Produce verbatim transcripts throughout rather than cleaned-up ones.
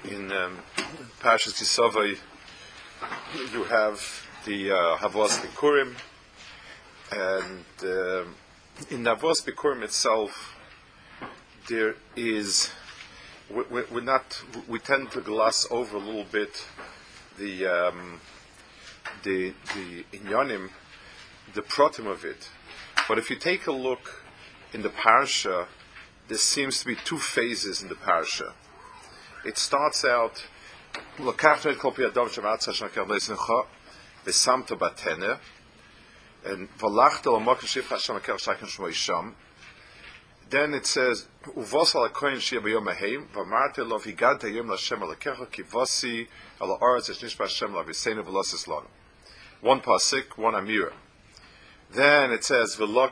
in um, Parshas Kisavai, you have the uh, Havos Bikurim, and uh, in Havos Bikurim itself, there is we, we, we're not we tend to gloss over a little bit the um, the the inyanim, the protim of it. But if you take a look in the parsha, there seems to be two phases in the parsha. It starts out, then it says, one pasuk, one amira. Then it says,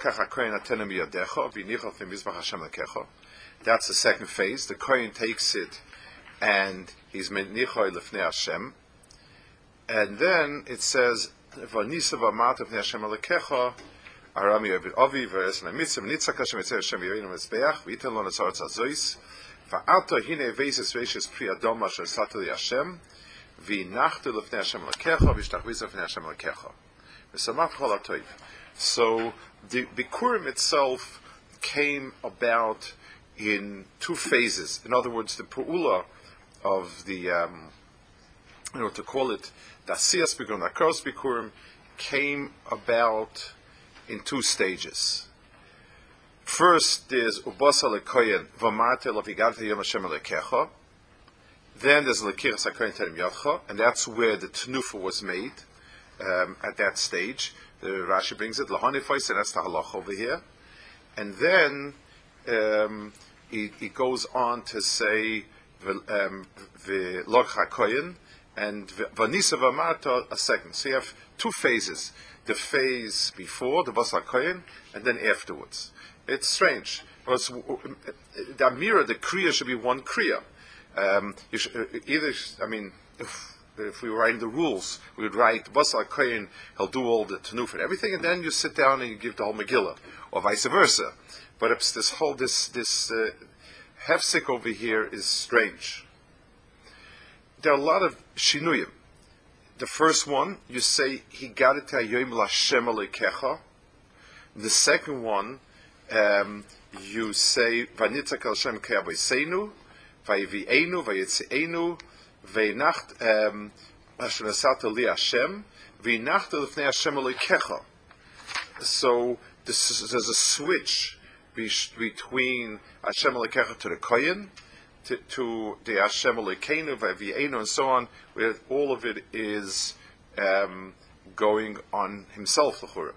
that's the second phase. The Kohen takes it and he's menichoy lefnei Hashem. And then it says, Vanisa v'amata v'nei Hashem alekecha, arami ovid ovi v'es namitzim nitzak Hashem etzeh Hashem yoyinu mezbeach v'yitan lo netzaretz azois v'ato hine veises veishes pri adom asher sato li Hashem v'inachtu lefnei Hashem alekecha v'ishtachviza v'nei Hashem alekecha v'samach chol hatoiv. So the Bikurim itself came about in two phases. In other words, the Pu'ula of the, um, you know, to call it the Asiyas Bikurim, the Akaros Bikurim, came about in two stages. First, there's Ubasa Lekoyen, Vamarte Lavigata Yom Hashem Alekecha. Then there's Lekiras HaKoyen Terem Yodcha, and that's where the Tnufa was made um, at that stage. The Rashi brings it, Lahonifais, and that's the halach over here. And then um, he, he goes on to say, um, V'log HaKoyen, and Vanisa V'amarta, a second. So you have two phases. The phase before, the Vas HaKoyen, and then afterwards. It's strange. Because the Amira, the Kriya, should be one Kriya. Um, you should, either, I mean, if, if we were writing the rules, we would write Vas HaKoyen, he'll do all the Tanuf and everything, and then you sit down and you give the whole Megillah, or vice versa. But it's this whole, this, this uh, hefsek over here is strange. There are a lot of shinuyim. The first one, you say, he got it to Hayoim Lashem Alekecha. The second one, um, you say, Vanitzak Hashem Ke'avoseinu, Vayivi'enu, Vayitze'enu, Ve'nacht, Hashem Asata Li Hashem, Ve'nacht Lefnei Hashem Alekecha. So, this is, there's a switch be, between Hashem Alekecha to the Kohen, to, to the Hashem Elokeinu, Vayivi'enu, and so on, where all of it is um, going on himself, l'chura.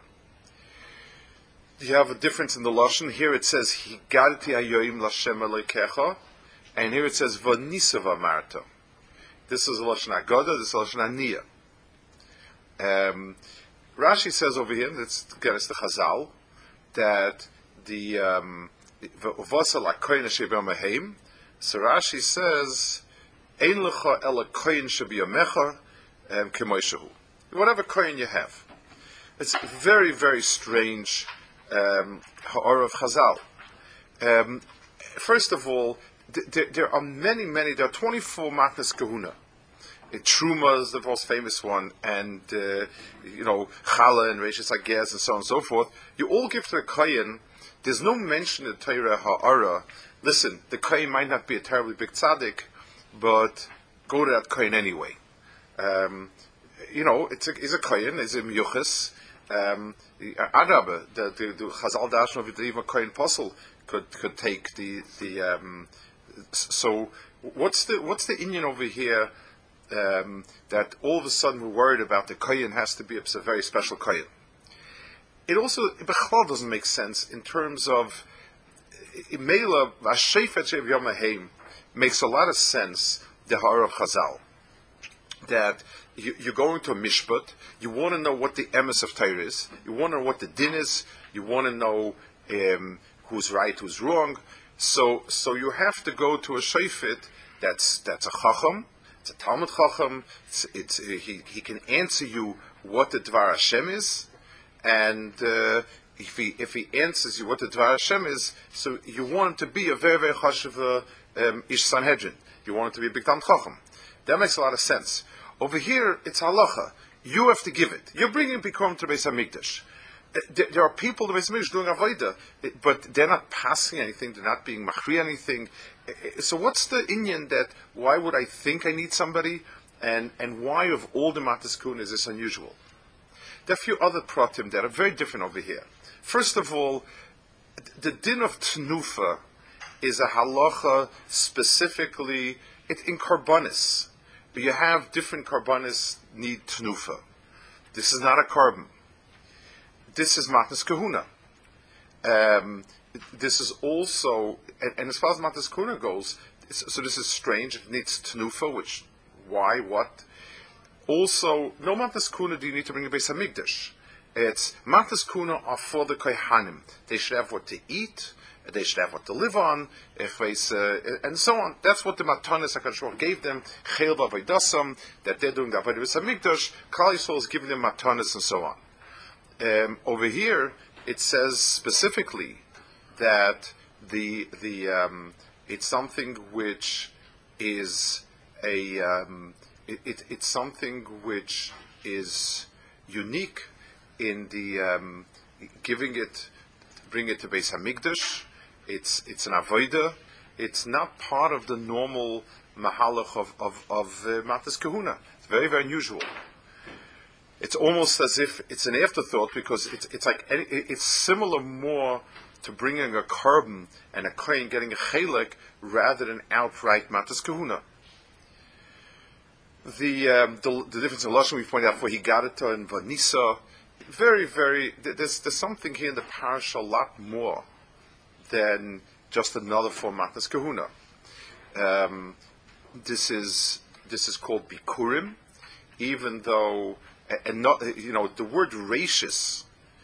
You have a difference in the Lashon. Here it says, Higadti hayoim l'Hashem Elokecha, and here it says, Vanisa v'amarta. This is a Lashon Agoda, this is a Lashon Aniyah. Um, Rashi says over here, that's, again, it's the Chazal, that the um, V'vasa l'Kohen she'b'yom haheim. So Rashi says, Ein lecha ela koyin shebiyamecha kemoishahu. Whatever koyin you have. It's a very, very strange um, ha'or of Chazal. Um, first of all, th- th- there are many, many, there are twenty-four matnas kahuna. Truma is the most famous one, and, uh, you know, Chala and Reishis Hagez and so on and so forth. You all give to the koyin. There's no mention in the Torah ha'ara. Listen, the Kohen might not be a terribly big tzaddik, but go to that Kohen anyway. Um, you know, it's a, it's a Kohen, it's a miyuchas. Um, Arabe, the, the, the Chazal Dashno, if even a Kohen apostle could could take the the. Um, so, what's the what's the Indian over here um, that all of a sudden we're worried about? The Kohen has to be a, a very special Kohen. It also Bechal doesn't make sense in terms of. Meila Vashefet Shev Yom Haheim makes a lot of sense. The Har of Chazal, that you, you're going to a mishpat, you want to know what the emes of Torah is, you want to know what the din is, you want to know um, who's right, who's wrong. So, so you have to go to a shefet that's that's a chacham, it's a Talmud chacham. It's, it's uh, he he can answer you what the Dvar Hashem is, and. Uh, If he if he answers you what the Dvar Hashem is, so you want him to be a very very chashuv um, ish Sanhedrin. You want him to be a big Talmid Chacham. That makes a lot of sense. Over here, it's halacha. You have to give it. You're bringing Bikurim to Beis Hamikdash. There are people in the Beis Hamikdash doing avodah, but they're not passing anything. They're not being machri anything. So what's the inyan that? Why would I think I need somebody? And and why of all the Matas Kuna is this unusual? There are a few other pratim that are very different over here. First of all, the din of Tnufa is a halacha specifically it, in Karbanis. You have different Karbanis need Tnufa. This is not a carbon. This is Matas Kahuna. Um, this is also, and, and as far as Matas Kahuna goes, so this is strange. It needs Tnufa, which, why, what? Also, no Matas Kahuna do you need to bring a Beis Hamikdash. It's Matas Kahuna are for the Kohanim. They should have what to eat. They should have what to live on, uh, and so on. That's what the Matanis HaKadosh Baruch Hu gave them. Chel v'avoidasam, that they're doing the avodah Beis Hamikdash. Klal Yisrael is giving them Matanis and so on. Um, over here, it says specifically that the the um, it's something which is a um, it, it, it's something which is unique in the um, giving it, bring it to Beis Hamikdash. It's it's an avodah. It's not part of the normal mahalach of of, of uh, Matas Kahuna. It's very very unusual. It's almost as if it's an afterthought because it's it's like it's similar more to bringing a carbon and a kohen getting a chelek rather than outright Matas Kahuna. The, um, the the difference in lashon we pointed out for Higadata and Vanisa, very very there's there's something here in the parasha a lot more than just another form Matas Kahuna. Um, this is this is called Bikurim, even though and not you know the word rachis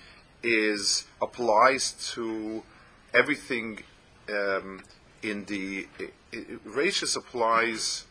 is applies to everything um, in the rachis applies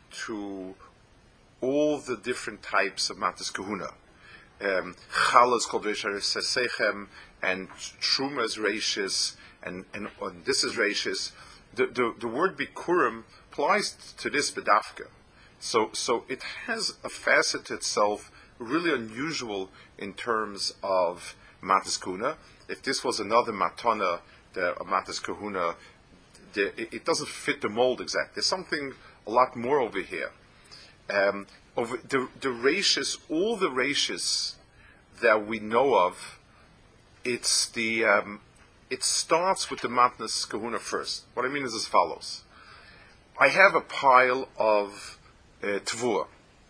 to all the different types of Matas Kahuna. Um, Chala is called Reishis Sechem, and Truma is Reishis, and, and, and this is Reishis. The, the, the word Bikurim applies to this Bedafka. So, so it has a facet to itself really unusual in terms of Matas Kahuna. If this was another Matana, the Matas Kahuna, the, it, it doesn't fit the mold exactly. There's something a lot more over here. Um, over the the rachis, all the rachis that we know of, it's the um, it starts with the Matnas Kahuna first. What I mean is as follows: I have a pile of uh, tvua.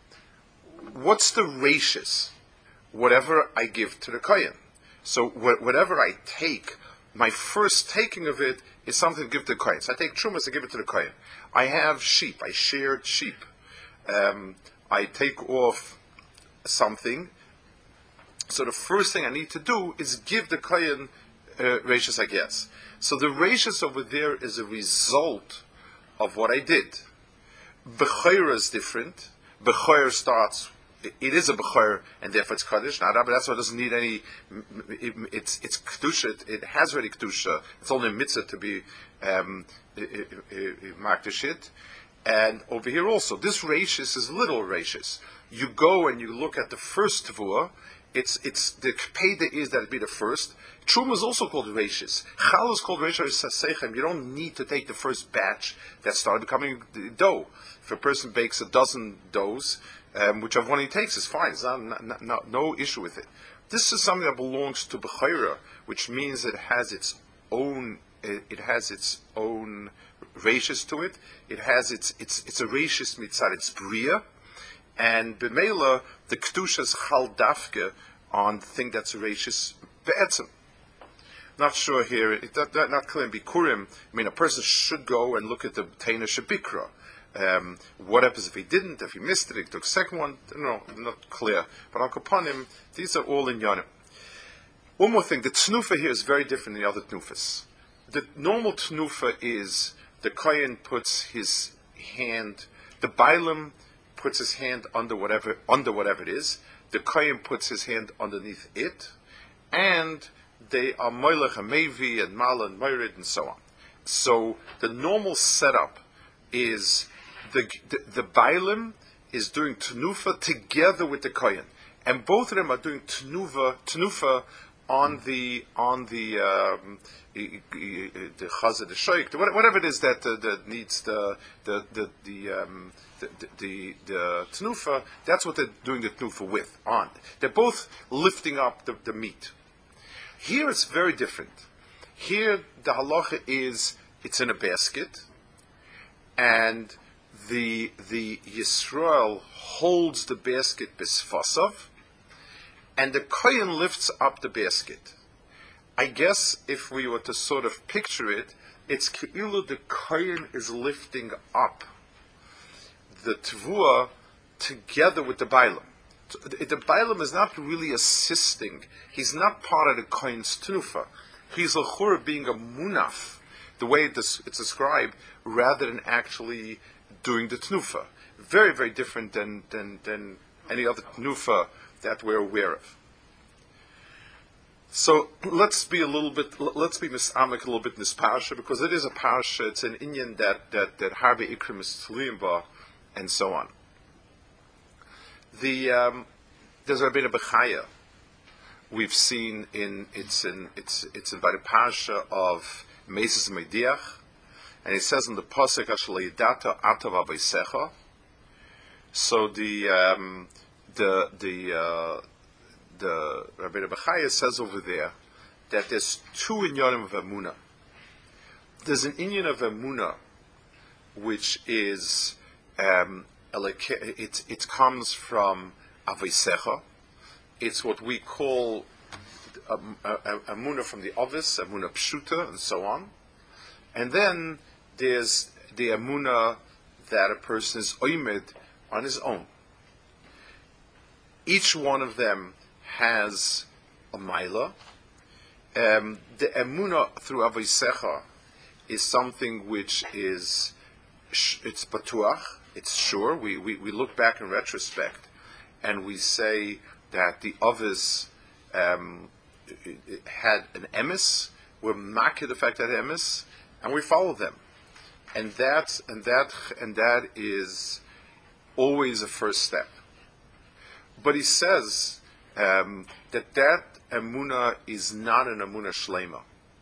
What's the rachis? Whatever I give to the kohen. So wh- whatever I take, my first taking of it is something to give to the kohen. So I take trumas to give it to the kohen. I have sheep. I shared sheep. Um, I take off something. So the first thing I need to do is give the kohen uh, rachis, I guess. So the rachis over there is a result of what I did. Bechayra is different. Bechayra starts. It is a bechayr, and therefore it's kaddish. Now, but that's why it doesn't need any. It, it's it's kedusha. It, it has already kedusha. It's only a mitzvah to be um, makdashit. And over here also, this rachis is little rachis. You go and you look at the first tavua. It's it's the kpeda is that it be the first. Truma is also called rachis. Chal is called rachis sasechem. You don't need to take the first batch that started becoming dough. If a person bakes a dozen doughs, um, whichever one he takes is fine. It's not, not, not, no issue with it. This is something that belongs to bechayra, which means it has its own. It, it has its own rachis to it. It has its it's it's a rachis mitzad. It's bria, and b'meila the kedusha's chal dafke on the thing that's a rachis be'etzem. Not sure here. It, that, that, not clear in Bikurim. I mean, a person should go and look at the Taina Shabikra. Um, what happens if he didn't? If he missed it, he took a second one. No, not clear. But on Kapanim, these are all in Yanim. One more thing. The Tnufa here is very different than the other Tnufas. The normal Tnufa is the Kohen puts his hand, the Bailam puts his hand under whatever under whatever it is. The Kohen puts his hand underneath it, and they are Moilech and Mevi and Mala and Moirid and so on. So the normal setup is the the, the Bailim is doing Tenufa together with the Kohen, and both of them are doing Tenufa, Tenufa on the on the um, the Chazar, the Shoik, whatever it is that uh, that needs the the the the, um, the, the, the Tenufa. That's what they're doing the Tenufa with. On they're both lifting up the, the meat. Here it's very different. Here the halacha is it's in a basket, and the the Yisrael holds the basket bisfasav, and the Kohen lifts up the basket. I guess if we were to sort of picture it, it's Keilu the Kohen is lifting up the Tvua together with the Bailam. So the, the Bailam is not really assisting. He's not part of the Kohen's Tenufa. He's l'chura being a munaf, the way it's described, rather than actually doing the Tenufa. Very, very different than, than, than any other Tenufa that we're aware of. So let's be a little bit, let's be misamek a little bit in this parasha, because it is a parasha. It's an inyan that that that harbe ikrim is tluim ba, and so on. The um, there's Rabbeinu Bechaya. We've seen in it's in it's it's in by the parasha of Meses Mediach, and it says in the pasuk Ashlei Yidata Atav Aveisecha. So the um, the the uh, the Rabbeinu Bechaya says over there that there's two inyanim of Emunah. There's an inyan of Emunah which is um, it it comes from Aveisecha. It's what we call Emunah from the Ovis, Emunah Pshuta, and so on. And then there's the Emunah that a person is oimed on his own. Each one of them has a maila. Um, the Emunah through Aveisecha is something which is, it's batuach, it's sure. We, we, we look back in retrospect and we say that the Ovis um, had an emes, we're makir the fact that emes, and we follow them. And that, and that, and that is always a first step. But he says um, that that emunah is not an emunah shlema.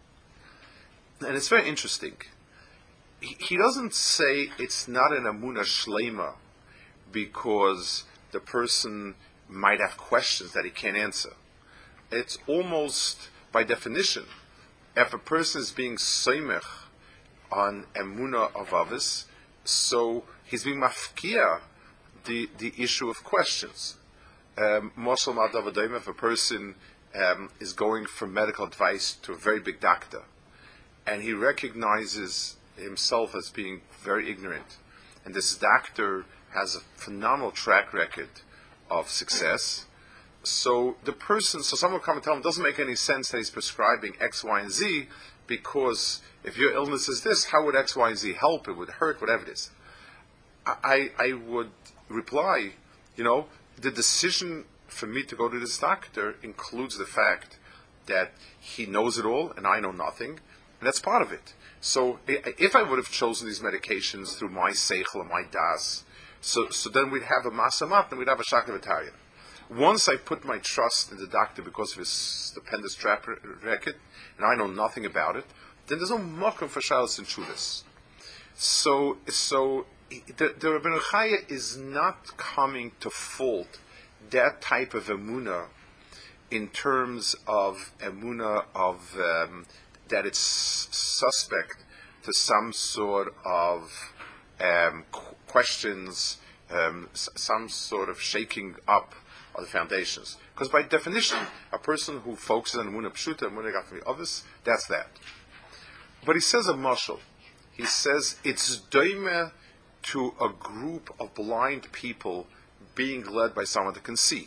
And it's very interesting. He, he doesn't say it's not an emunah shlema because the person might have questions that he can't answer. It's almost, by definition, if a person is being soimech on emunah of avis, so he's being mafkia the the issue of questions. Mosel um, Madavadayim, if a person um, is going for medical advice to a very big doctor, and he recognizes himself as being very ignorant, and this doctor has a phenomenal track record of success, so the person, so someone will come and tell him, it doesn't make any sense that he's prescribing X, Y, and Z, because if your illness is this, how would X, Y, and Z help? It would hurt, whatever it is. I, I would reply, you know, the decision for me to go to this doctor includes the fact that he knows it all and I know nothing, and that's part of it. So if I would have chosen these medications through my seichel and my das, so so then we'd have a masamat and we'd have a shaklavitarian. Once I put my trust in the doctor because of his stupendous track record, and I know nothing about it, then there's no mokum for shalos and shudas. So so. The, the Rabbeinu Chaya is not coming to fault that type of emunah in terms of emunah of um, that it's suspect to some sort of um, qu- questions, um, s- some sort of shaking up of the foundations. Because by definition, a person who focuses on emunah pshuta, emunah gafmi ovis, that's that. But he says a mashal. He says it's doime to a group of blind people being led by someone that can see.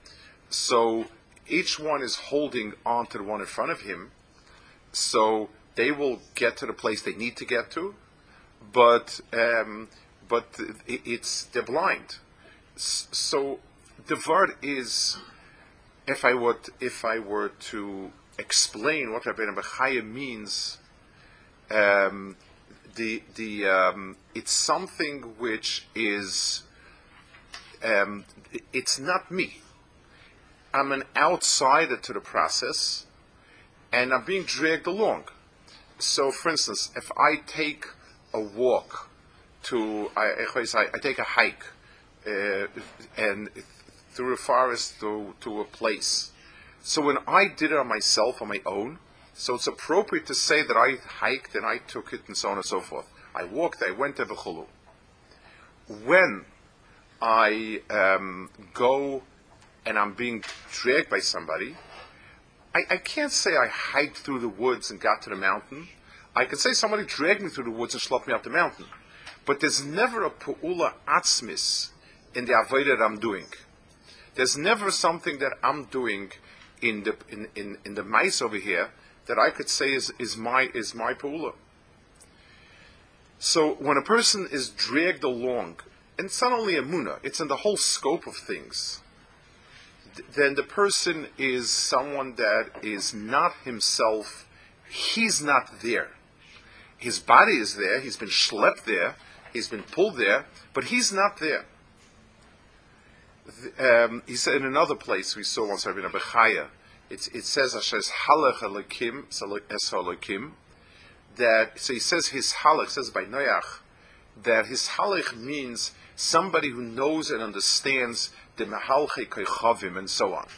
So each one is holding on to the one in front of him, so they will get to the place they need to get to, but um, but it's they're blind. So the word is, if I would if I were to explain what Rabbeinu Bechaya means, um, the the um, it's something which is um, it's not me. I'm an outsider to the process, and I'm being dragged along. So, for instance, if I take a walk to, I, I, I take a hike, uh, and through a forest to, to a place. So when I did it on myself, on my own, so it's appropriate to say that I hiked and I took it and so on and so forth. I walked, I went to Bechulu. When I um, go and I'm being dragged by somebody, I, I can't say I hiked through the woods and got to the mountain. I can say somebody dragged me through the woods and schlepped me up the mountain. But there's never a pu'ula atzmis in the avodah that I'm doing. There's never something that I'm doing in the in, in, in the mice over here that I could say is, is my is my pu'ula. So when a person is dragged along, and it's not only emunah, it's in the whole scope of things, th- then the person is someone that is not himself. He's not there. His body is there. He's been schlepped there. He's been pulled there, but he's not there. Um, he said in another place we saw once Rabbi Bechaya, it, it says Asher's halach alekim es alekim, that so he says his halach says by Noach that his halach means somebody who knows and understands the mehalchei koichavim and so on.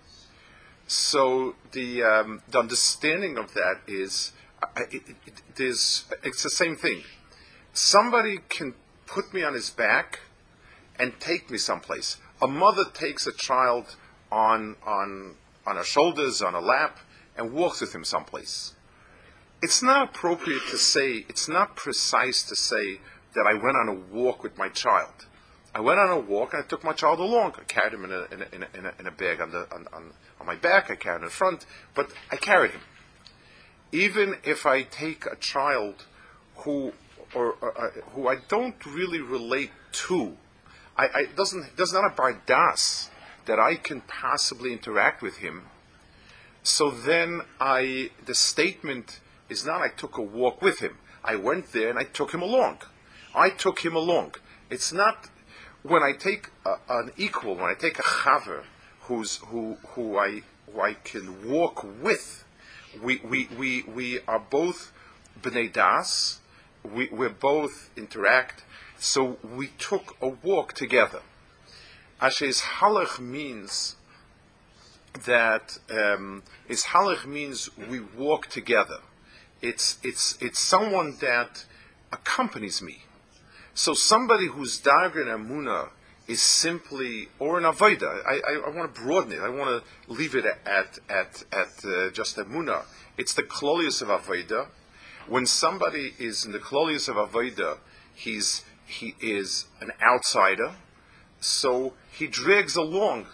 So the um, the understanding of that is uh, it, it, it, there's it's the same thing. Somebody can put me on his back and take me someplace. A mother takes a child on on on her shoulders, on her lap, and walks with him someplace. It's not appropriate to say, it's not precise to say that I went on a walk with my child. I went on a walk and I took my child along. I carried him in a in a, in a, in a, in a bag on the on, on, on my back. I carried him in front, but I carried him. Even if I take a child who or, or uh, who I don't really relate to, I, I doesn't does not a bardas that I can possibly interact with him. So then I the statement is not I took a walk with him. I went there and I took him along. I took him along. It's not when I take a, an equal, when I take a chaver who's who who I who I can walk with. We we we, we are both b'nei das. We we both interact. So we took a walk together. Ashes halach means that um, is halach means we walk together. It's it's it's someone that accompanies me. So somebody who's darga in Amunah is simply, or an avodah. I, I, I want to broaden it. I want to leave it at at at uh, just Amunah. It's the klolius of avodah. When somebody is in the klolius of avodah, he's he is an outsider. So he drags along.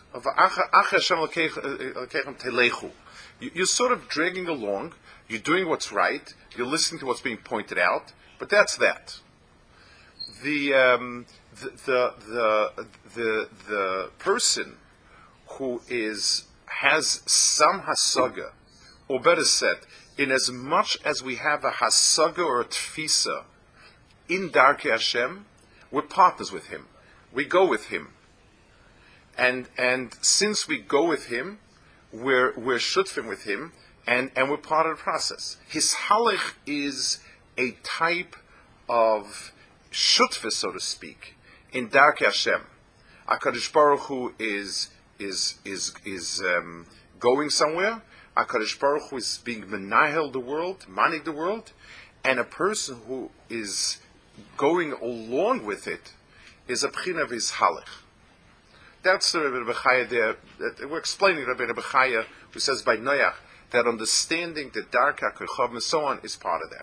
You're sort of dragging along. You're doing what's right. You're listening to what's being pointed out. But that's that. The um, the, the the the the person who is has some hasaga, or better said, in as much as we have a hasaga or a tfisa in Darkei Hashem, we're partners with him. We go with him, and and since we go with him, we're we're shutfim with him, and, and we're part of the process. His halach is a type of shutfis, so to speak, in Darkei Hashem. HaKadosh Baruch Hu is is is is um, going somewhere. HaKadosh Baruch Hu is being menahel the world, manig the world, and a person who is going along with it is a pchina of his halach. That's the Rebbe Bechaya there. That we're explaining Rebbe Bechaya, who says by Noach that understanding the darka, kochav, and so on is part of that.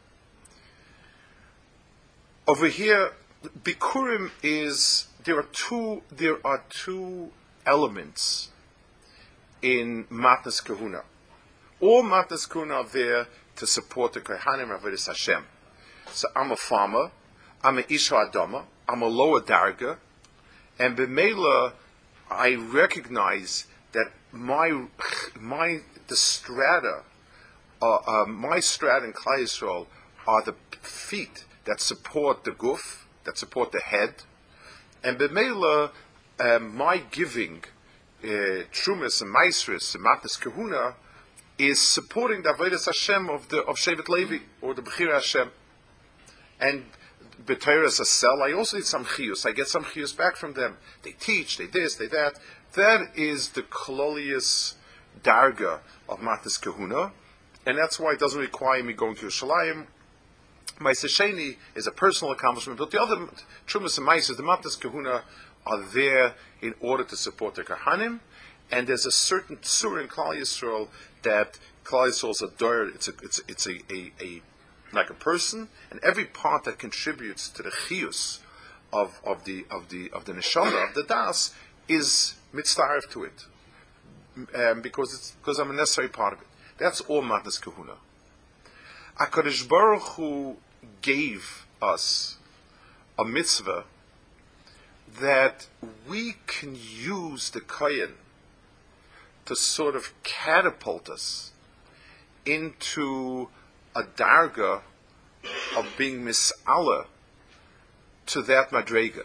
Over here, Bikurim is there are two there are two elements in Matnas Kahuna. All Matnas Kahuna are there to support the Kohanim Avodas Hashem. So I'm a farmer, I'm an Isha Adama, I'm a lower darga, and b'meila I recognize that my my the strata, uh, uh, my strata in Klal Yisrael are the feet that support the guf, that support the head, and b'meila, um, my giving uh, trumas and maisris and matas kahuna is supporting the avodas Hashem of the of Shevet Levi or the Bechira Hashem. And b'Torah as a cell, I also need some chiyus. I get some chiyus back from them. They teach, they this, they that. That is the kololius darga of matas kahuna, and that's why it doesn't require me going to Yerushalayim. Ma'aseh Sheni is a personal accomplishment, but the other trumas and ma'ases, the matas kahuna, are there in order to support the kahanim. And there's a certain tzur in Klal Yisrael that Klal Yisrael is a door. It's a it's it's a, a, a like a person, and every part that contributes to the chiyus of of the of the of the neshama of the das is mitzvah to it, um, because it's because I'm a necessary part of it. That's all matas kahuna. HaKadosh Baruch Hu gave us a mitzvah that we can use the kohen to sort of catapult us into a darga of being mis'ala to that madrega.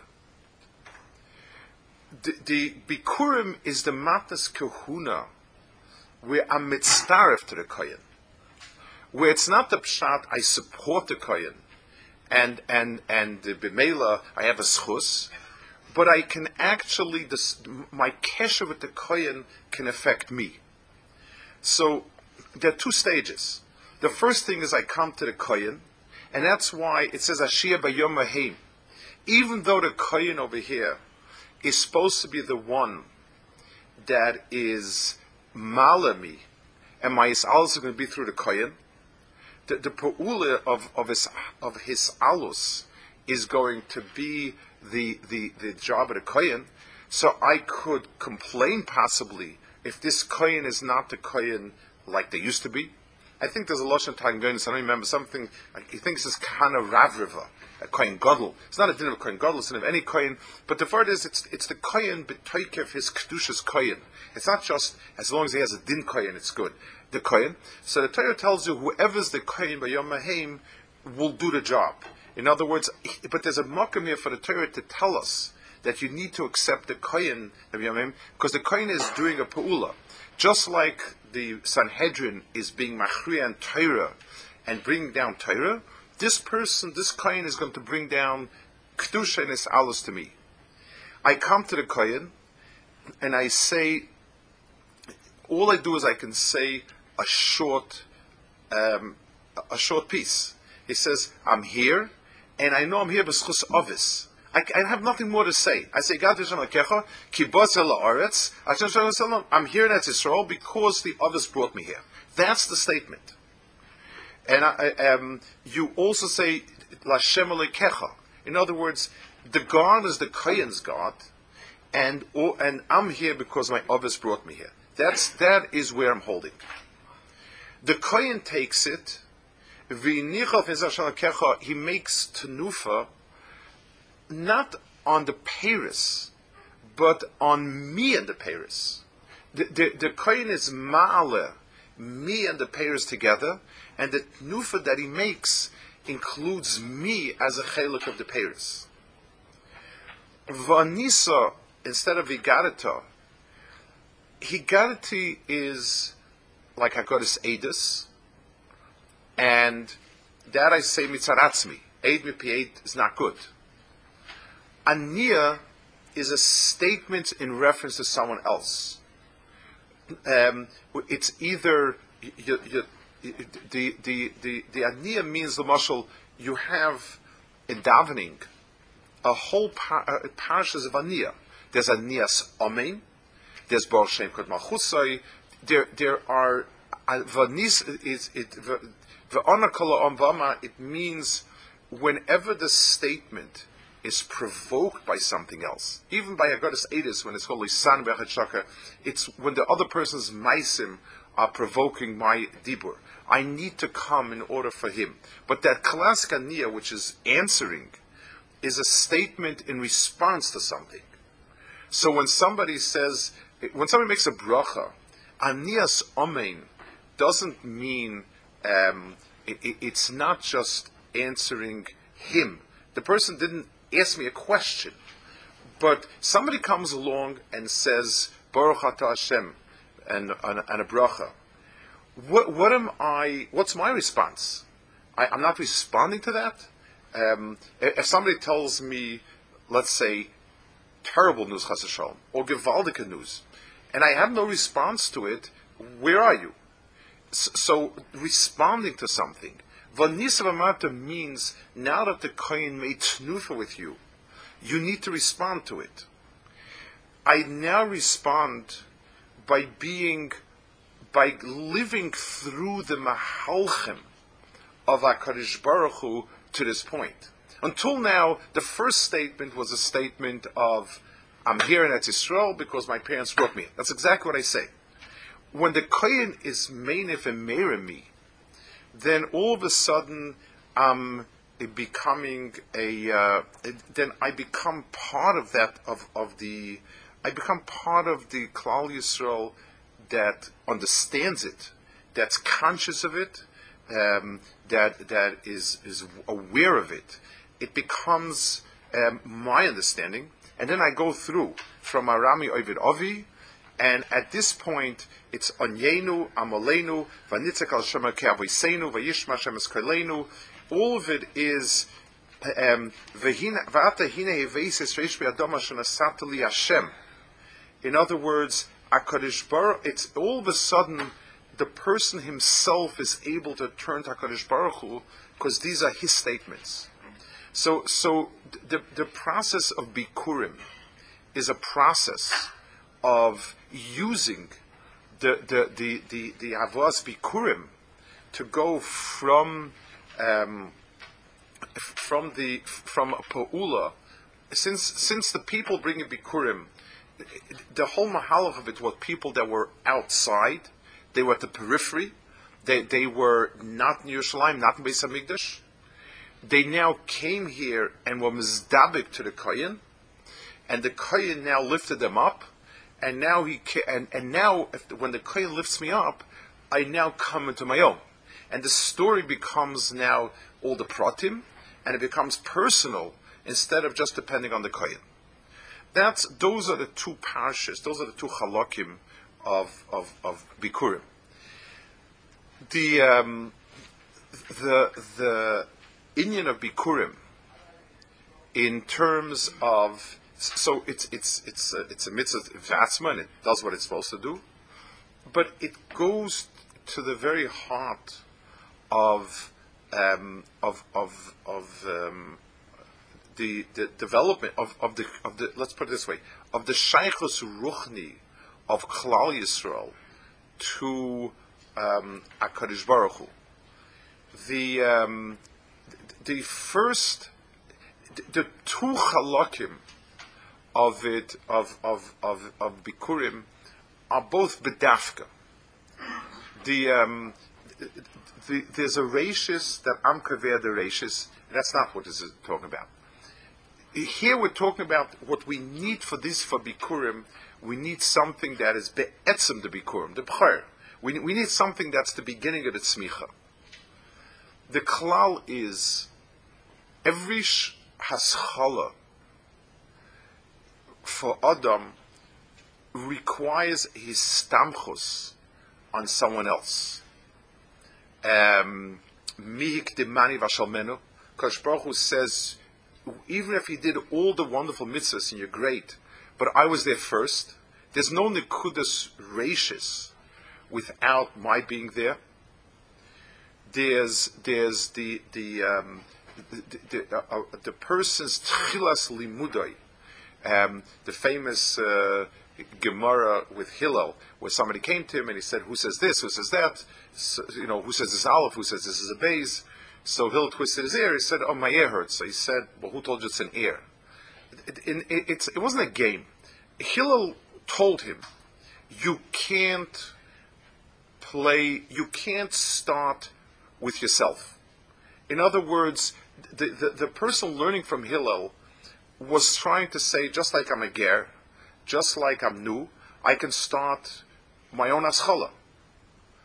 The, the bikurim is the matas kahuna where I'm mitzaref to the kohen, where it's not the pshat I support the kohen and and and the b'meila I have a schus, but I can actually, this, my kesher with the kohen can affect me. So there are two stages. The first thing is I come to the kohen, and that's why it says Ashia Bayom Mahim. Even though the kohen over here is supposed to be the one that is malami, and my is'alus is going to be through the kohen, the, the pa'ula of, of his of his alus is going to be the, the, the job of the kohen. So I could complain possibly if this kohen is not the kohen like they used to be. I think there's a Lashon Tangonis, I don't remember something, he thinks it's Kana Ravriva, a kohen gadol. It's not a din of a kohen gadol, it's a din of any kohen, but the word is, it's, it's the kohen b'toikev his kedushas kohen. It's not just, as long as he has a din kohen, it's good. The kohen. So the Torah tells you, whoever's the kohen by Yom Mahim will do the job. In other words, but there's a makam here for the Torah to tell us that you need to accept the kohen of Yom Mahim, because the kohen is doing a pa'ula. Just like the Sanhedrin is being machriya and Torah and bringing down Torah, this person, this kohen is going to bring down kedusha and his alus to me. I come to the kohen and I say, all I do is I can say a short, um, a short piece. He says, I'm here, and I know I'm here b'schus ovis. I, I have nothing more to say. I say, God Hashem Lakecha, Kibbutz Ha'aretz, Hashem Shalom Salom. I'm here in Eretz Yisrael because the others brought me here. That's the statement. And I, um, you also say, Lashem Lakecha. In other words, the God is the Kohen's God, and or, and I'm here because my others brought me here. That's that is where I'm holding. The Kohen takes it. He makes tenufa not on the Paris, but on me and the Paris. The, the, the Kohen is ma'ale, me and the Paris together, and the tenufa that he makes includes me as a chelik of the Paris. Vanisa, instead of Higadata, Higadati is like Hakadosh Eidus, and that I say mitzaratzmi. Eid mipi eid is not good. Aniya is a statement in reference to someone else. Um, it's either you, you, the the the the aniya means the mashal. You have in davening a whole par- uh, parashas of aniya. There's aniyas amen. There's Baruch Shem Kod Malchusai. There there are vanis is it v'anakala amvama. It means whenever the statement is provoked by something else, even by Haggadah Edis, when it's called Lisan B'Echad Shaka, it's when the other person's maisim are provoking my dibur. I need to come in order for him. But that classic aniyah, which is answering, is a statement in response to something. So when somebody says, when somebody makes a bracha, aniyas amen doesn't mean um, it, it, it's not just answering him. The person didn't ask me a question, but somebody comes along and says, Baruch Atah Hashem, and, and, and a bracha. What, what am I, what's my response? I, I'm not responding to that. Um, if somebody tells me, let's say, terrible news, chas v'shalom, or gewaldige news, and I have no response to it, where are you? So, so responding to something, Vanisa v'amata means now that the kohen made tnufa with you, you need to respond to it. I now respond by being, by living through the mahalchim of HaKadosh Baruch Hu to this point. Until now, the first statement was a statement of, I'm here in Eretz Yisrael because my parents brought me. That's exactly what I say. When the kohen is meinif and meirem me, then all of a sudden I'm becoming a, uh, then I become part of that, of, of the, I become part of the Klal Yisrael that understands it, that's conscious of it, um, that that is is aware of it. It becomes um, my understanding, and then I go through from Arami Ovid Ovi, and at this point it's Onyenu, Amolenu, Vanitzak al Shema Ke'avoseinu, Vayishma Shemes Kolenu. All of it is um, V'ata Hine Hevesis Reish Be'adoma Shenasata Li Hashem. In other words, HaKadosh Baruch, it's all of a sudden the person himself is able to turn to HaKadosh Baruch Hu because these are his statements. So, so the the process of Bikurim is a process of using the the the the, the Avos Bikurim to go from um, from the from Pa'ula. Since since the people bringing Bikurim, the whole mahalach of it was people that were outside. They were at the periphery. They they were not in Yerushalayim, not in Beis Hamikdash. They now came here and were mizdabik to the kohen, and the kohen now lifted them up. And now he and and now if, when the kohen lifts me up, I now come into my own, and the story becomes now all the pratim, and it becomes personal instead of just depending on the kohen. That's those are the two parshas. Those are the two halakim of of of Bikurim. The um, the the inyan of Bikurim in terms of so it's it's it's a, it's a mitzvah v'atzma and it does what it's supposed to do, but it goes to the very heart of um, of of of um, the the development of, of the of the let's put it this way of the shaychus ruchni of Klal Yisrael to um, HaKadosh Baruch Hu. The um, the first the, the two halakim of it of of of, of Bikurim are both bedafka. The, um, the there's a rashis that am kaver the rashis. That's not what this is talking about. Here we're talking about what we need for this for Bikurim. We need something that is be'etzem the Bikurim, the b'char. We we need something that's the beginning of the tzmicha. The klal is every haschala for Adam requires his stamchus on someone else. Mihik demani vashalmenu. Kadosh Baruch Hu says, even if you did all the wonderful mitzvahs and you're great, but I was there first, there's no nekudas rashis without my being there. There's there's the the um, the, the, uh, the person's tchilas limudai, um, the famous uh, Gemara with Hillel, where somebody came to him and he said, "Who says this? Who says that? So, you know, who says this aleph? Who says this is a beis?" So Hillel twisted his ear. He said, "Oh, my ear hurts." So he said, "Well, who told you it's an ear?" It, it, it, it's, it wasn't a game. Hillel told him, "You can't play. You can't start with yourself." In other words, the, the, the person learning from Hillel was trying to say, just like I'm a ger, just like I'm new, I can start my own aschala.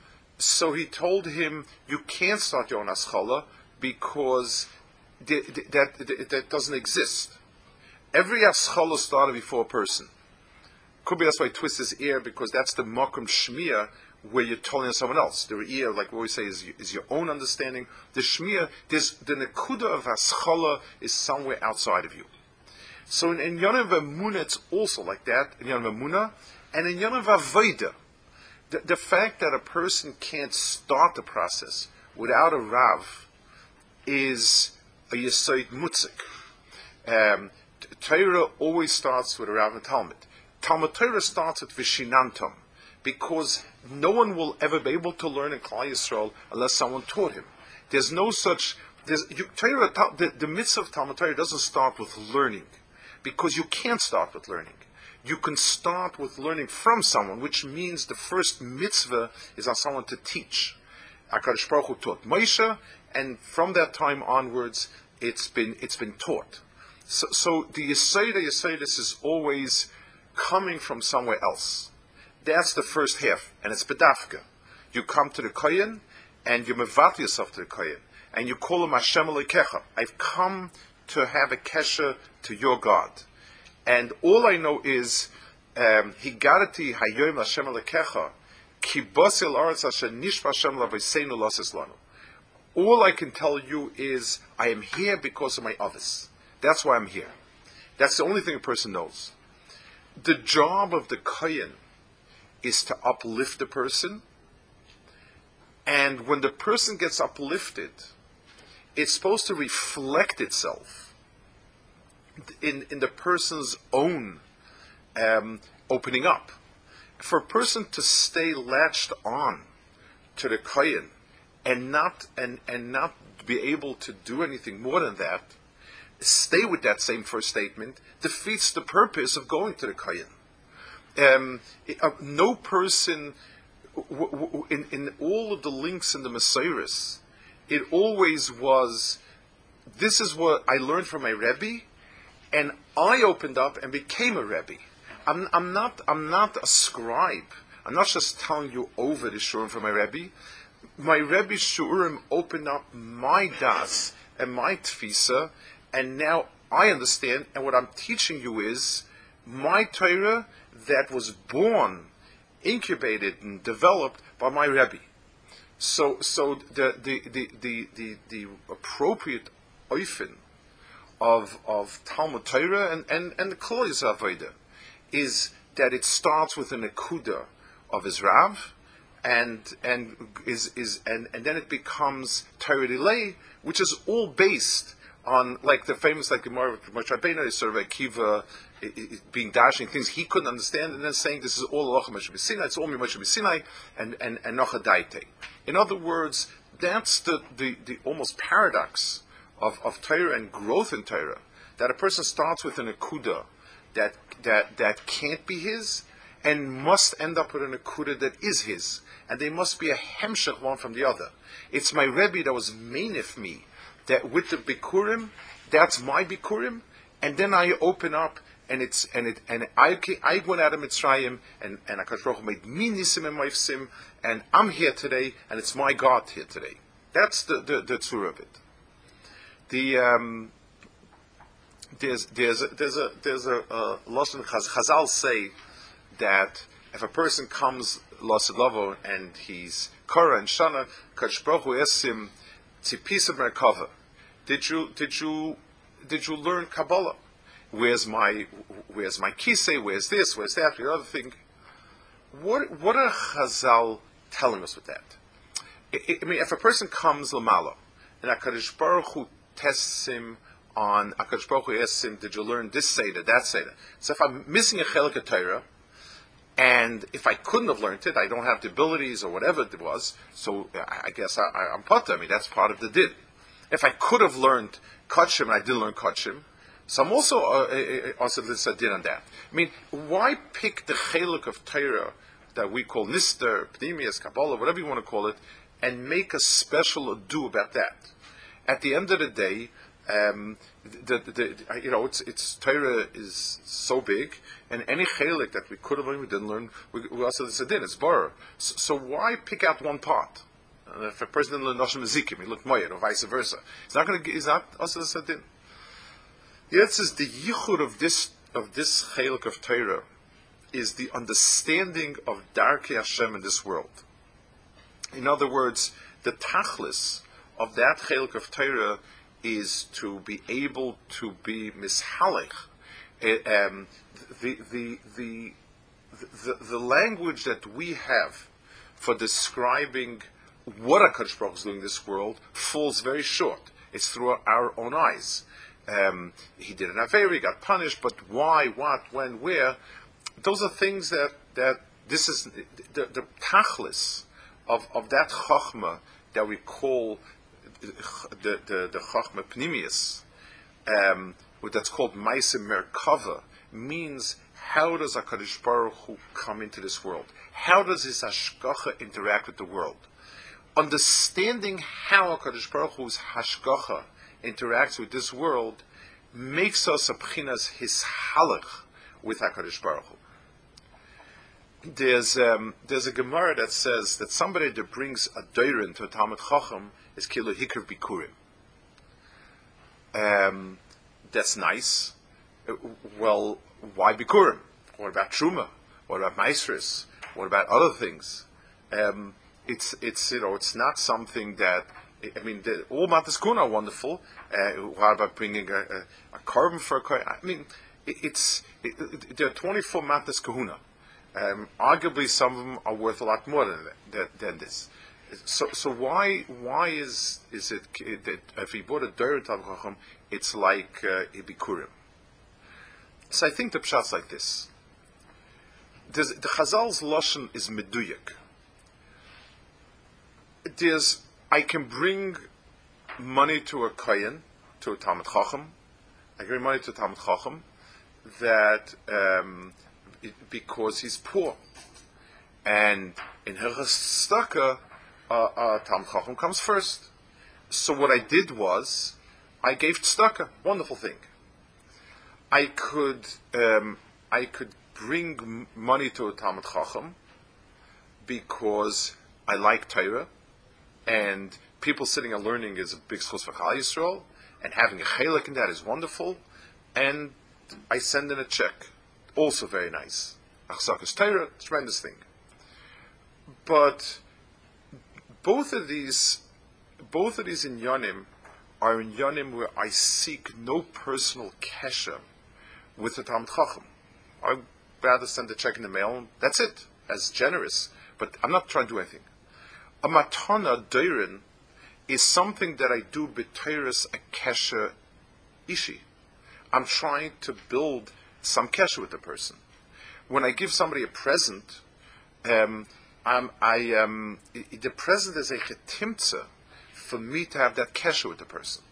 So he told him, you can't start your own Aschala because th- th- that, th- that doesn't exist. Every Aschala started before a person. Could be that's why I twist his ear, because that's the Makom Shmiya where you're telling someone else. The ear, like what we say, is, is your own understanding. The Shmiya, there's, the Nekuda of Aschala is somewhere outside of you. So in, in Yonav Emunah, it's also like that, in Yonav Emunah, and in Yonav Avodah. The, the fact that a person can't start the process without a Rav is a Yesod Mutzik. Um, Torah always starts with a Rav and Talmud. Talmud Torah starts with Vishinantam, because no one will ever be able to learn in Klal Yisrael unless someone taught him. There's no such, there's, you, Torah, the, the mitzvah of Talmud Torah doesn't start with learning, because you can't start with learning. You can start with learning from someone, which means the first mitzvah is on someone to teach. HaKadosh Baruch Hu taught Moshe, and from that time onwards, it's been it's been taught. So, so the Yesod Yesodis is always coming from somewhere else. That's the first half, and it's bedafka. You come to the kohen, and you mevat yourself to the kohen, and you call him Hashem Elokecha. I've come to have a kesher to your God, and all I know is Higarati Hayoim Hashem Elokecha Ki Bosel Aretz Asher Nishma Hashem Laviseinu Loses Lanu. All I can tell you is I am here because of my others. That's why I'm here. That's the only thing a person knows. The job of the kohen is to uplift the person, and when the person gets uplifted, it's supposed to reflect itself in, in the person's own um, opening up. For a person to stay latched on to the kohen and not and, and not be able to do anything more than that, stay with that same first statement, defeats the purpose of going to the kohen. Um, uh, no person, w- w- in, in all of the links in the Messiahs, it always was, this is what I learned from my Rebbe, and I opened up and became a Rebbe. I'm, I'm not I'm not a scribe. I'm not just telling you over the Shurim from my Rebbe. My Rebbe's Shurim opened up my das and my tfisa, and now I understand, and what I'm teaching you is my Torah that was born, incubated, and developed by my Rebbe. So, so the the the the the, the appropriate oifen of of Talmud Torah and and and the Klal Yisrael Avodah is that it starts with a nekuda of his Rav, and and is is and, and then it becomes Torah Delay, which is all based on, like the famous, like Gemara Moshe Rabbeinu is sort of Akiva being dashing things he couldn't understand, and then saying this is all Alocha Moshe B'Sinai, it's all Moshe B'Sinai, and and and Nocha Daite. In other words, that's the, the, the almost paradox of, of Torah and growth in Torah, that a person starts with an akuda that that that can't be his, and must end up with an akuda that is his, and they must be a hemshech one from the other. It's my Rebbe that was mainif me, that with the Bikurim, that's my Bikurim, and then I open up, and it's and it and I I went out of Mitzrayim, and and HaKadosh Baruch Hu made me nisim and ma'ifsim, and I'm here today, and it's my God here today. That's the the, the tzur of it. The um, there's there's a, there's a there's a uh, lashon Chazal say that if a person comes Lasadlovo and he's Korah and Shana, HaKadosh Baruch Hu asks him, Tzipisa Merkava, did you did you did you learn Kabbalah? Where's my where's my kisei? Where's this? Where's that? The other thing. What what are Chazal telling us with that? I, I mean, if a person comes lamalo and HaKadosh Baruch Hu tests him on, HaKadosh Baruch Hu asks him, did you learn this seder, that seder? So if I'm missing a chelik of Torah, and if I couldn't have learned it, I don't have the abilities or whatever it was, so I, I guess I, I, I'm potter. I mean, that's part of the din. If I could have learned Kachim and I didn't learn Kachim, so I'm also uh, also this a din on that. I mean, why pick the chelik of Torah that we call Nister, Pnimius, Kabbalah, whatever you want to call it, and make a special ado about that? At the end of the day, um, the, the, the, you know, it's it's Torah is so big, and any chelik that we could have learned, we didn't learn. We, we also said it's bar. So, so why pick out one part? Uh, if a person didn't learn Noshim Ezikim, he looked moyed, or vice versa. He's not going to. He's not also the Sadin. Yes, is the yichud of this of this chelik of Torah is the understanding of Darkei Hashem in this world. In other words, the tachlis of that chelik of Torah is to be able to be mishalech. Um, the, the, the, the, the language that we have for describing what HaKadosh Baruch Hu is doing in this world falls very short. It's through our own eyes. Um, he did an affair, he got punished, but why, what, when, where? Those are things that, that this is the, the tachlis of, of that chachma that we call the the, the chachma pnimius, um, that's called Maaseh Merkava, means how does HaKadosh Baruch Hu come into this world? How does his hashgacha interact with the world? Understanding how HaKadosh Baruch Hu's hashgacha interacts with this world makes us a b'chinas hishalach with HaKadosh Baruch Hu. There's um, there's a Gemara that says that somebody that brings a doirin to a Talmud Chacham is kilo hikr bikurim. Um, that's nice. Uh, well, why bikurim? What about truma? What about maestris? What about other things? Um, it's it's you know it's not something that I mean the, all matas kuna are wonderful. Uh, what about bringing a, a, a carbon for a carbon? I mean it, it's it, it, there are twenty-four matas kahuna. Um, arguably, some of them are worth a lot more than that, than this. So, so why why is is it that if he bought a Doirin Talmud Chacham, it's like uh, Ibikurim? So I think the pshat's like this. There's, the Chazal's lashon is meduyek. There's I can bring money to a kohen, to a Talmud Chacham. I can bring money to a Talmud Chacham that. Um, It, because he's poor, and in Hilchos Tzedakah, uh, uh, Talmud Chacham comes first. So what I did was, I gave tzedakah. Wonderful thing. I could, um, I could bring m- money to a Talmud Chacham because I like Torah, and people sitting and learning is a big schus for Klal Yisrael, and having a chelik in that is wonderful, and I send in a check. Also very nice. Achzakas Torah, tremendous thing. But both of these, both of these inyanim are inyanim where I seek no personal kesher with the Talmud Chacham. I'd rather send a check in the mail. That's it. As generous, but I'm not trying to do anything. A matana doirin is something that I do b'teiras a kesher ishi. I'm trying to build some kesher with the person. When I give somebody a present, um, I'm, I um, I, the present is a chetimtza for me to have that kesher with the person.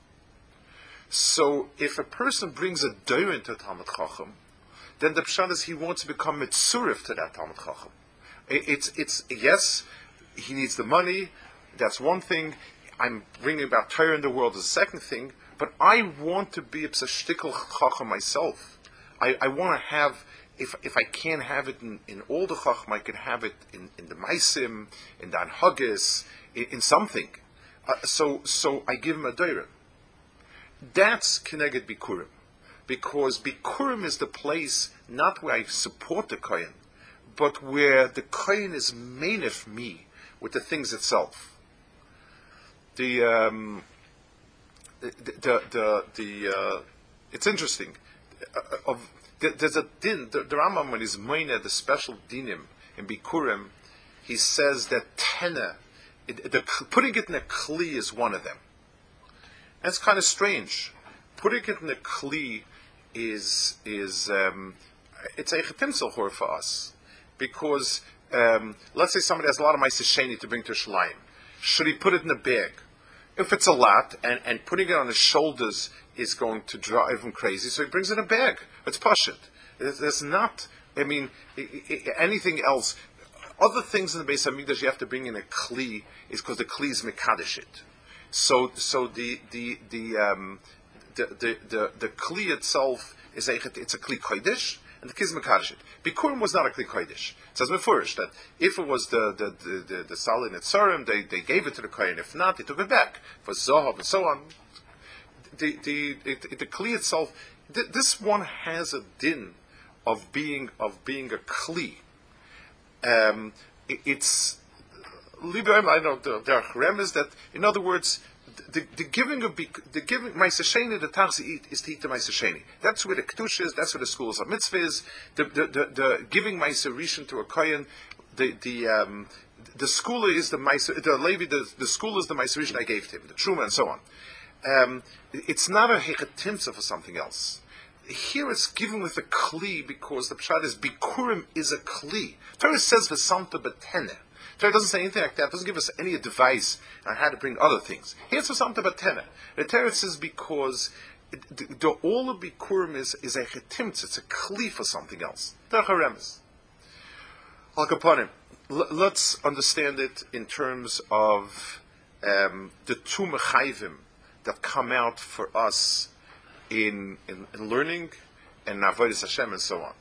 So if a person brings a doirin to Talmud Chacham, then the pshat is he wants to become mitzurif to that Talmud Chacham. It, it's it's yes, he needs the money. That's one thing. I'm bringing about Torah in the world is a second thing. But I want to be a shtickle chacham myself. I, I want to have, if if I can't have it in, in all the chacham, I can have it in, in the maisim, in the anhagis, in, in something. Uh, so so I give him a doira. That's keneged bikurim, because bikurim is the place not where I support the kohen, but where the kohen is mainif me with the things itself. The um, the the the, the uh, it's interesting. Uh, of there's a din. The, the Rambam, when he's moine the special dinim in Bikurim, he says that tena, it, the, putting it in a kli is one of them. And it's kind of strange. Putting it in a kli is is um, it's a chetimsel chor for us, because um, let's say somebody has a lot of ma'aseh sheni to bring to Shalayim. Should he put it in a bag? If it's a lot, and, and putting it on his shoulders is going to drive him crazy, so he brings it in a bag. It's pashut. There's not, I mean, I, I, anything else. Other things in the Beis Hamikdash you have to bring in a kli is because the kli is mekadesh it. So, so the the the um, the the the the, the kli itself is a it's a kli kodesh, and the kizma kaddish. Bikurim was not a kli kodesh. It says mefurish that if it was the the the the, the salin etzarim, they they gave it to the kohen. If not, they took it back for zohav and so on. The the it, the kli itself, th- this one has a din of being of being a kli. Um, it, it's I know the the achrem is that, in other words, the, the giving of the giving Ma'aser Sheni, the tachzi is to eat the Ma'aser Sheni. That's where the kedusha is. That's where the schools of mitzvah is. The the the, the giving Ma'aser Rishon to a kohen. The the um, the school is the Ma'aser, the Levi. The, the school is the Ma'aser Rishon I gave to him, the truma and so on. Um, it's not a hechetimtza for something else. Here it's given with a kli because the pshat is bikurim is a kli. Torah says v'samta b'teneh. Torah doesn't say anything like that. It doesn't give us any advice on how to bring other things. Here's v'samta b'teneh. The Torah says because the, the, all of bikurim is, is a chetimtza. It's a kli for something else. Al kaponim. Let's understand it in terms of um, the two mechayvim that come out for us in, in, in learning and avodas Hashem and so on.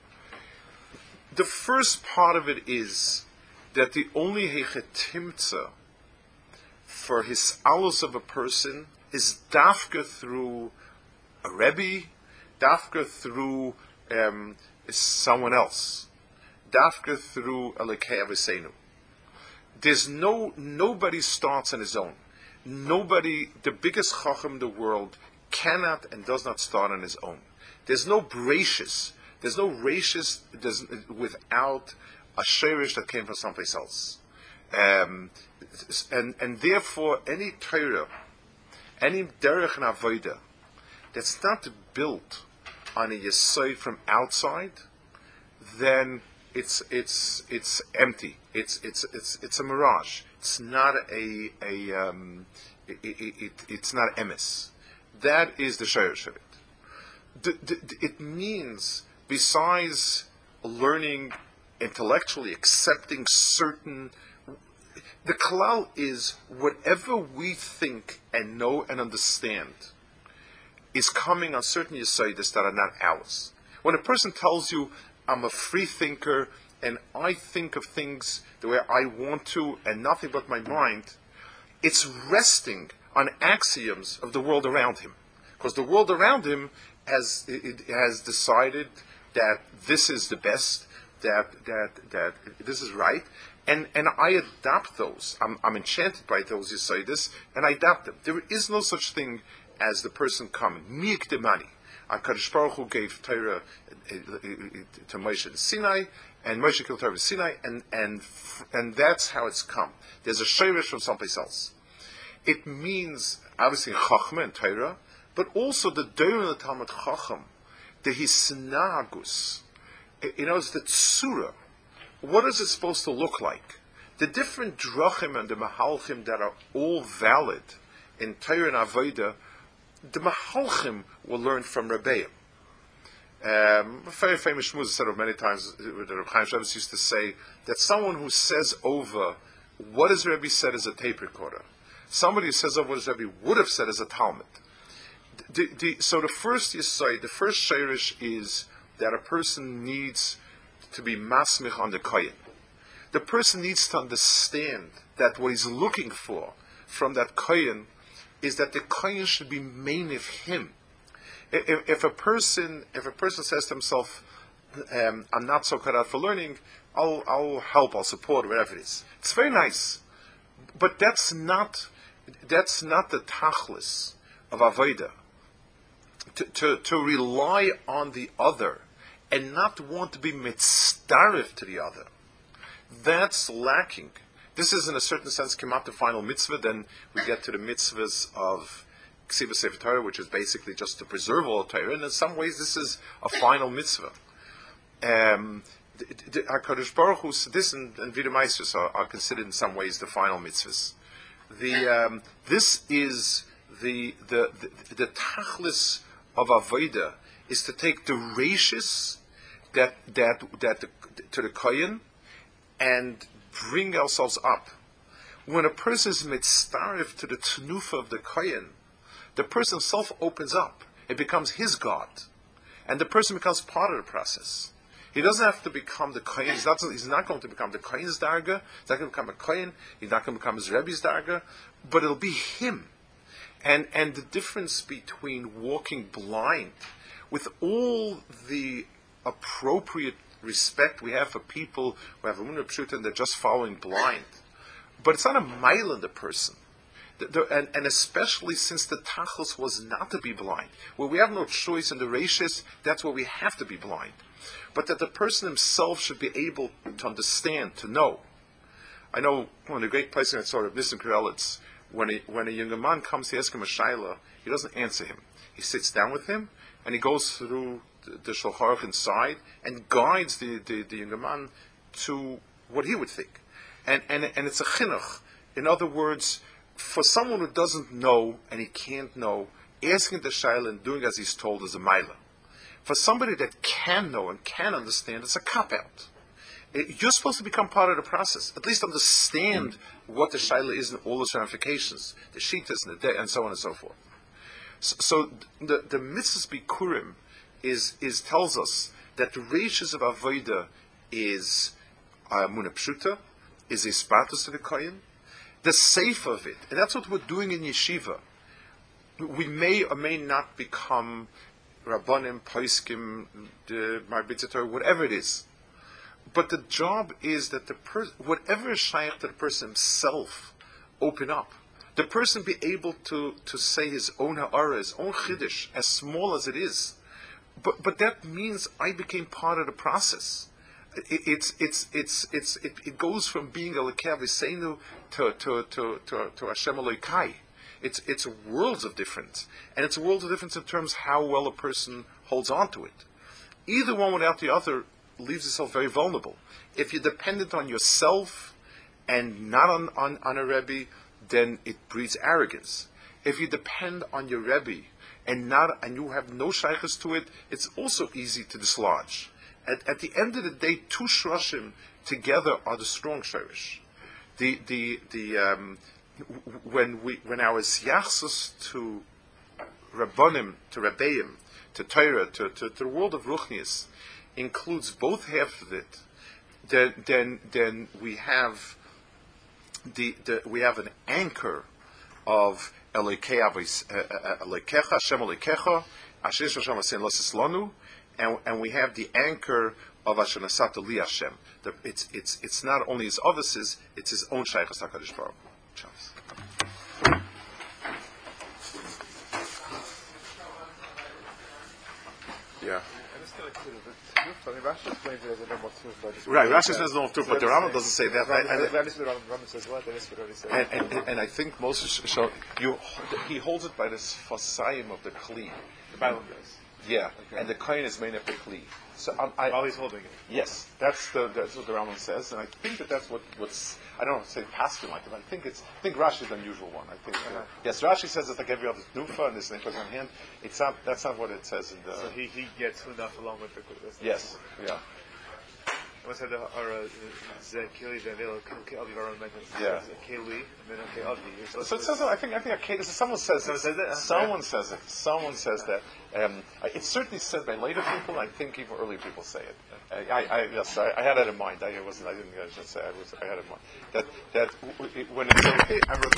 The first part of it is that the only hechetimtza for his alus of a person is dafka through a rebbe, dafka through um, someone else, dafka through a lekei avosenu. There's no nobody starts on his own. Nobody, the biggest chacham in the world, cannot and does not start on his own. There's no bracious, there's no rachis without a sherish that came from someplace else. Um, and, and therefore, any Torah, any derech and avodah that's not built on a yesod from outside, then it's it's it's empty. It's it's it's it's a mirage. It's not a a um, it, it, it, it's not emes. That is the shayrish of it. The, the, it means, besides learning intellectually, accepting certain, the klal is whatever we think and know and understand is coming on certain yesodis that are not ours. When a person tells you, I'm a free thinker and I think of things the way I want to and nothing but my mind, it's resting on axioms of the world around him. Because the world around him has it has decided that this is the best, that that that this is right, and and I adopt those. I'm I'm enchanted by those yesodis, and I adopt them. There is no such thing as the person coming. Mi'ik demani. HaKadosh Baruch Hu gave Torah to Moshe in Sinai, and Moshe killed Torah in Sinai, and and and that's how it's come. There's a shayrish from someplace else. It means obviously Chachma and Torah, but also the Doron of Talmud Chacham, the Hisnagus. You know, it's the Tzura. What is it supposed to look like? The different drachim and the mahalchim that are all valid in Torah and Avodah, the mahalchim will learn from Rebbeim. Um, a very famous shmuz said of many times, the Reb Chaim Shabbos used to say that someone who says over what his Rebbe said is a tape recorder. Somebody who says over what his Rebbe would have said is a Talmud. The, the, so the first yesod, the first shayrish is that a person needs to be masmich on the kohen. The person needs to understand that what he's looking for from that kohen is that the kohen should be main of him. If, if a person, if a person says to himself, um, "I'm not so cut out for learning," I'll, I'll help, I'll support, whatever it is. It's very nice, but that's not, that's not the tachlis of avodah. To, to, to rely on the other and not want to be mitzdarif to the other, that's lacking. This is, in a certain sense, come out the final mitzvah. Then we get to the mitzvahs of Ksiva Sefer Torah, which is basically just to preserve all Torah. And in some ways, this is a final mitzvah. Um, HaKadosh Baruch Hu, this and, and Vida Meisters are, are considered in some ways the final mitzvahs. The um, this is the the the, the tachlis of avodah is to take the rashis that that that the, to the kohen and bring ourselves up. When a person is mitzdarif to the tnufa of the kohen, the person himself opens up. It becomes his God. And the person becomes part of the process. He doesn't have to become the Kohen. He's not, he's not going to become the Kohen's Darga. He's not going to become a Kohen. He's not going to become his Rebbe's Darga. But it'll be him. And, and the difference between walking blind, with all the appropriate respect we have for people who have a Emunah Pshuta and they're just following blind. But it's not a mile in the person. The, the, and, and especially since the Tachlis was not to be blind. Where we have no choice in the Reishis, that's where we have to be blind. But that the person himself should be able to understand, to know. I know one of the great places I saw of Nissim Karelitz, when a, when a younger man comes to ask him a shaila, he doesn't answer him. He sits down with him, and he goes through the, the Shulchan Aruch inside, and guides the, the, the younger man to what he would think. And, and, and it's a chinuch. In other words, for someone who doesn't know, and he can't know, asking the shaila and doing as he's told is a maila. For somebody that can know and can understand, it's a cop-out. It, you're supposed to become part of the process. At least understand mm-hmm. what the shaila is and all its ramifications, the shitas and the day, and so on and so forth. So, so the the mitzvahs bikurim is is tells us that the ratios of avodah is uh, Emunah Pshuta, is a spatus of the kohen, the safe of it, and that's what we're doing in yeshiva. We may or may not become Rabbanim, Paiskim, the Marbitzator, whatever it is. But the job is that the per- whatever is shaykh to the person himself, open up. The person be able to, to say his own ha'ara, his own chiddush, as small as it is. But but that means I became part of the process. It, it's it's it's it's it, it goes from being a lekeh v'seinu to to to to to Hashem Elokai. It's it's worlds of difference, and it's worlds of difference in terms of how well a person holds on to it. Either one without the other leaves yourself very vulnerable. If you're dependent on yourself and not on, on, on a Rebbe, then it breeds arrogance. If you depend on your Rebbe and not and you have no shaykhs to it, it's also easy to dislodge. At, at the end of the day, two shroshim together are the strong shirish. The the the um, When we, when our siyachsus to Rabbanim, to Rabbeim, to Torah, to, to, to the world of Ruchnius, includes both halves of it, then then then we have the, the we have an anchor of Elokecha Hashem Elokecha, Asher Hashem Asen Lanu, and and we have the anchor of Asher Nasata Li Hashem. It's it's it's not only his offices, it's his own Shaykhus HaKadosh Baruch Hu. Chance. Yeah. Right, Rashi says no too, but the Rambam doesn't say that. And, and, and, and I think Moses so you he holds it by this fasayim of the kli. The Bible does. Yeah, okay. And the kohen is made of the kli. So um, I, while he's holding it. Yes, that's the that's what the Rambam says, and I think that that's what what's I don't know say pastor like it, but I think it's I think Rashi is the unusual one. I think uh-huh. uh, yes, Rashi says it's like every other nufa and this thing goes on hand. It's not that's not what it says in the. So he, he gets enough along with the. Yes, yeah. What's that? Or Zekili Vanilla Yeah. Keli and then okay Avi. So it says I think I think okay, someone says someone says it. Someone says it. Someone says that. Um, it's certainly said by later people. I think even early people say it. I, I, I yes, I, I had that in mind. I wasn't. I didn't. I should say. I was. I had it in mind that that w- w- when it's okay. I